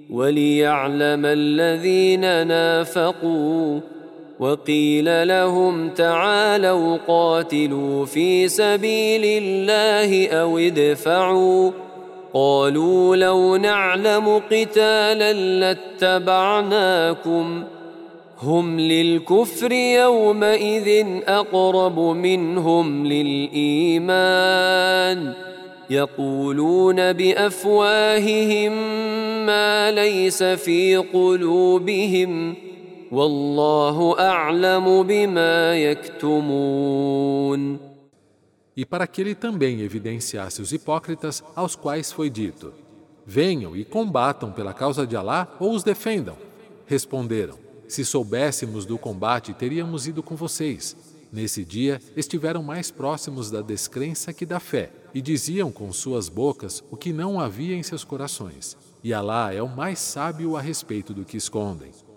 وليعلم الذين نافقوا وقيل لهم تعالوا قاتلوا في سبيل الله أو ادفعوا قالوا لو نعلم قتالا لاتبعناكم هم للكفر يومئذ أقرب منهم للإيمان يقولون بأفواههم ما ليس في قلوبهم والله أعلم بما يكتمون. E para que ele também evidenciasse os hipócritas, aos quais foi dito: venham e combatam pela causa de Alá ou os defendam. Responderam: se soubéssemos do combate, teríamos ido com vocês. Nesse dia, estiveram mais próximos da descrença que da fé, e diziam com suas bocas o que não havia em seus corações. E Alá é o mais sábio a respeito do que escondem.